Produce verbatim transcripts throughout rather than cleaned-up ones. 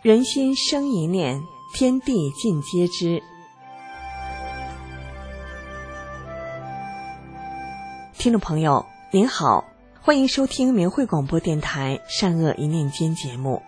人心生一念，天地尽皆知。听众朋友您好，欢迎收听明慧广播电台善恶一念间节目。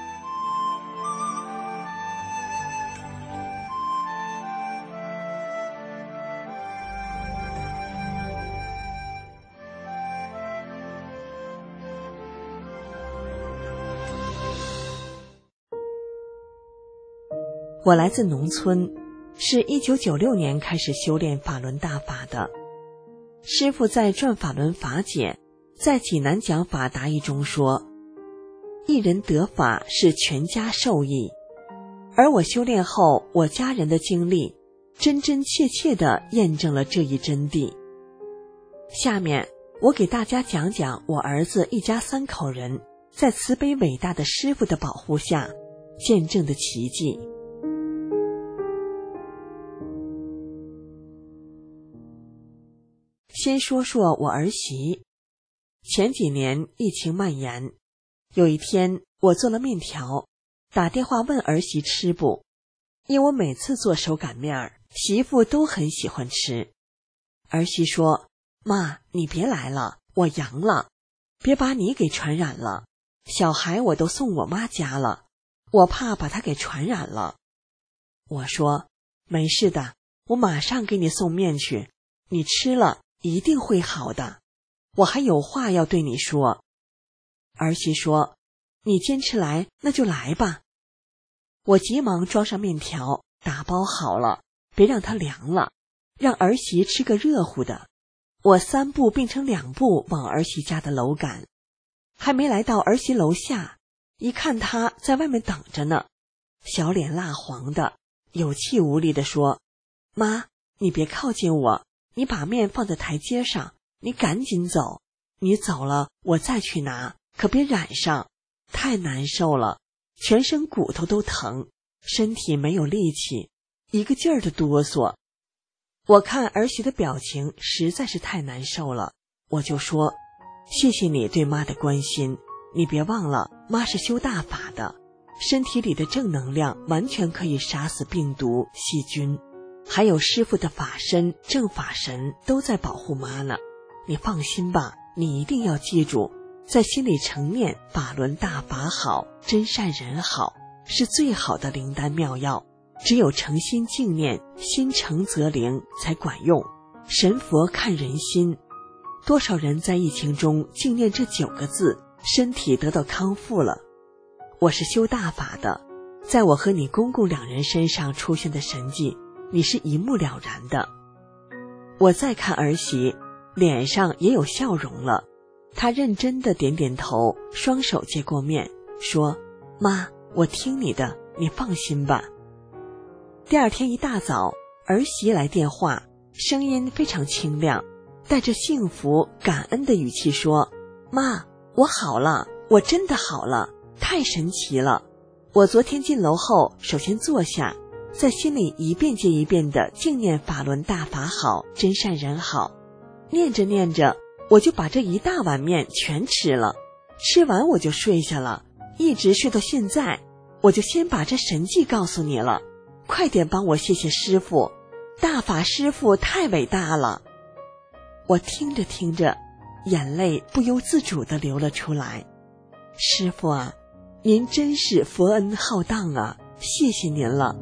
我来自农村，是一九九六年开始修炼法轮大法的。师父在《转法轮法解》在济南讲法答疑中说，一人得法是全家受益，而我修炼后，我家人的经历真真切切地验证了这一真谛。下面我给大家讲讲我儿子一家三口人在慈悲伟大的师父的保护下见证的奇迹。先说说我儿媳。前几年疫情蔓延，有一天我做了面条，打电话问儿媳吃不，因为我每次做手擀面，媳妇都很喜欢吃。儿媳说，妈，你别来了，我阳了，别把你给传染了，小孩我都送我妈家了，我怕把她给传染了。我说，没事的，我马上给你送面去，你吃了一定会好的，我还有话要对你说。儿媳说，你坚持来，那就来吧。我急忙装上面条，打包好了，别让它凉了，让儿媳吃个热乎的。我三步并成两步往儿媳家的楼赶，还没来到儿媳楼下，一看她在外面等着呢，小脸蜡黄的，有气无力地说，妈，你别靠近我，你把面放在台阶上，你赶紧走，你走了我再去拿，可别染上，太难受了，全身骨头都疼，身体没有力气，一个劲儿的哆嗦。我看儿媳的表情实在是太难受了，我就说，谢谢你对妈的关心，你别忘了妈是修大法的，身体里的正能量完全可以杀死病毒细菌，还有师父的法身正法神都在保护妈呢，你放心吧，你一定要记住，在心里诚念法轮大法好，真善人好，是最好的灵丹妙药，只有诚心敬念，心诚则灵才管用，神佛看人心。多少人在疫情中敬念这九个字，身体得到康复了。我是修大法的，在我和你公公两人身上出现的神迹，你是一目了然的。我再看儿媳，脸上也有笑容了，她认真的点点头，双手接过面，说，妈，我听你的，你放心吧。第二天一大早，儿媳来电话，声音非常清亮，带着幸福感恩的语气说，妈，我好了，我真的好了，太神奇了。我昨天进楼后，首先坐下，在心里一遍接一遍地敬念法轮大法好，真善人好，念着念着，我就把这一大碗面全吃了，吃完我就睡下了，一直睡到现在。我就先把这神迹告诉你了，快点帮我谢谢师父，大法师父太伟大了。我听着听着，眼泪不由自主地流了出来。师父啊，您真是佛恩浩荡啊，谢谢您了。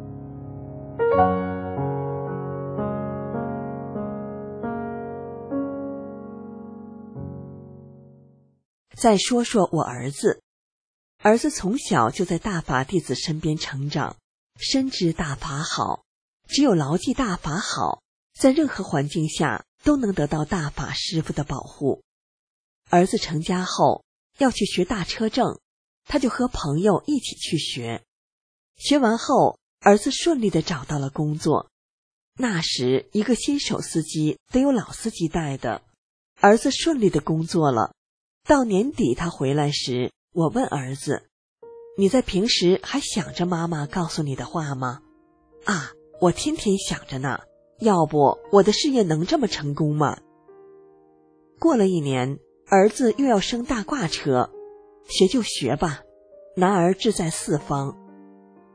再说说我儿子。儿子从小就在大法弟子身边成长，深知大法好，只有牢记大法好，在任何环境下都能得到大法师父的保护。儿子成家后要去学大车证，他就和朋友一起去学。学完后，儿子顺利地找到了工作。那时一个新手司机得有老司机带的，儿子顺利地工作了。到年底他回来时，我问儿子，你在平时还想着妈妈告诉你的话吗？啊，我天天想着呢，要不我的事业能这么成功吗？过了一年，儿子又要升大挂车，学就学吧，男儿志在四方，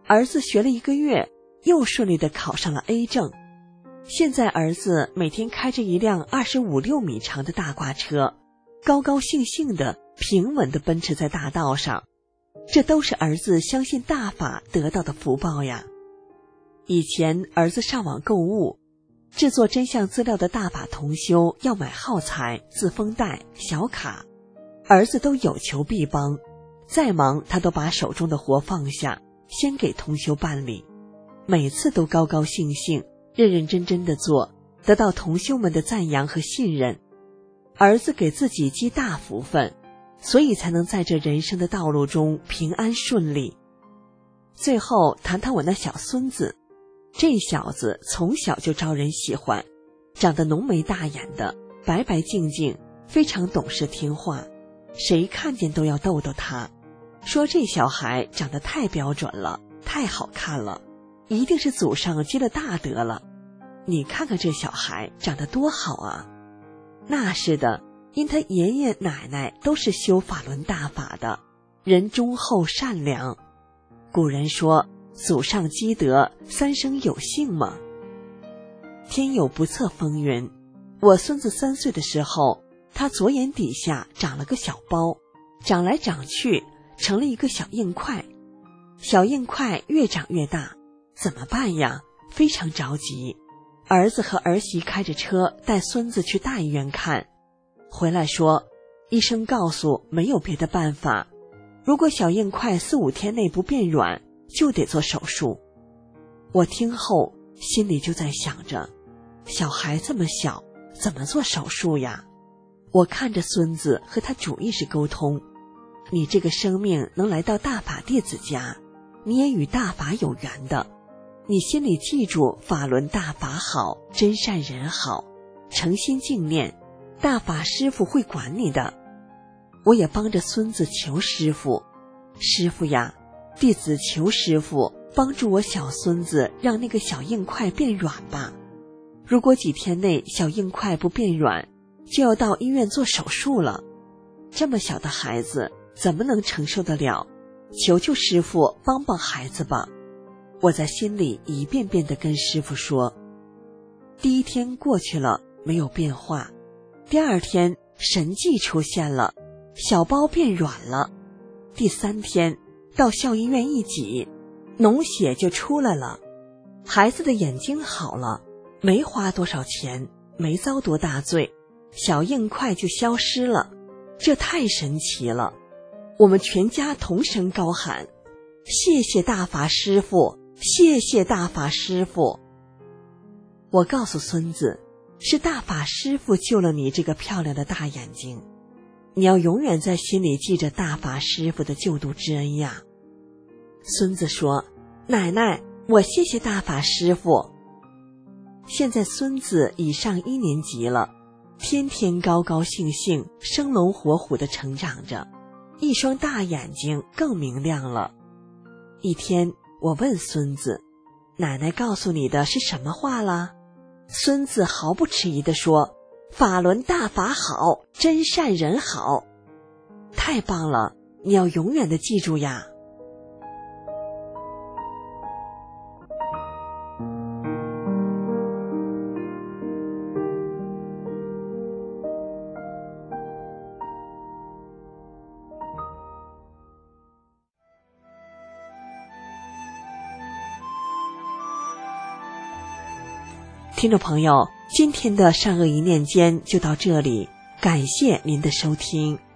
儿子学了一个月，又顺利地考上了 A 证。现在儿子每天开着一辆二十五六米长的大挂车，高高兴兴地平稳地奔驰在大道上，这都是儿子相信大法得到的福报呀。以前儿子上网购物，制作真相资料的大法同修要买耗材、自封袋、小卡，儿子都有求必帮，再忙他都把手中的活放下，先给同修办理，每次都高高兴兴认认真真的做，得到同修们的赞扬和信任。儿子给自己积大福分，所以才能在这人生的道路中平安顺利。最后谈谈我那小孙子，这小子从小就招人喜欢，长得浓眉大眼的，白白净净，非常懂事听话，谁看见都要逗逗他，说这小孩长得太标准了，太好看了，一定是祖上积了大德了。你看看这小孩长得多好啊！那是的，因他爷爷奶奶都是修法轮大法的，人忠厚善良。古人说祖上积德，三生有幸嘛。天有不测风云，我孙子三岁的时候，他左眼底下长了个小包，长来长去成了一个小硬块，小硬块越长越大，怎么办呀？非常着急。儿子和儿媳开着车带孙子去大医院看，回来说医生告诉没有别的办法，如果小硬块四五天内不变软，就得做手术。我听后心里就在想着，小孩这么小，怎么做手术呀？我看着孙子和他主意识沟通，你这个生命能来到大法弟子家，你也与大法有缘的，你心里记住法轮大法好，真善人好，诚心敬念，大法师父会管你的。我也帮着孙子求师父，师父呀，弟子求师父帮助我小孙子让那个小硬块变软吧，如果几天内小硬块不变软，就要到医院做手术了，这么小的孩子怎么能承受得了？求求师父帮帮孩子吧。我在心里一遍遍地跟师父说。第一天过去了，没有变化，第二天神迹出现了，小包变软了，第三天到校医院一挤，脓血就出来了，孩子的眼睛好了，没花多少钱，没遭多大罪，小硬块就消失了，这太神奇了。我们全家同声高喊，谢谢大法师父，谢谢大法师父。我告诉孙子，是大法师父救了你这个漂亮的大眼睛，你要永远在心里记着大法师父的救度之恩呀。孙子说，奶奶，我谢谢大法师父。现在孙子已上一年级了，天天高高兴兴，生龙活虎地成长着，一双大眼睛更明亮了。一天我问孙子，奶奶告诉你的是什么话了？孙子毫不迟疑地说，法轮大法好，真善人好。太棒了，你要永远地记住呀。听众朋友，今天的善恶一念间就到这里，感谢您的收听。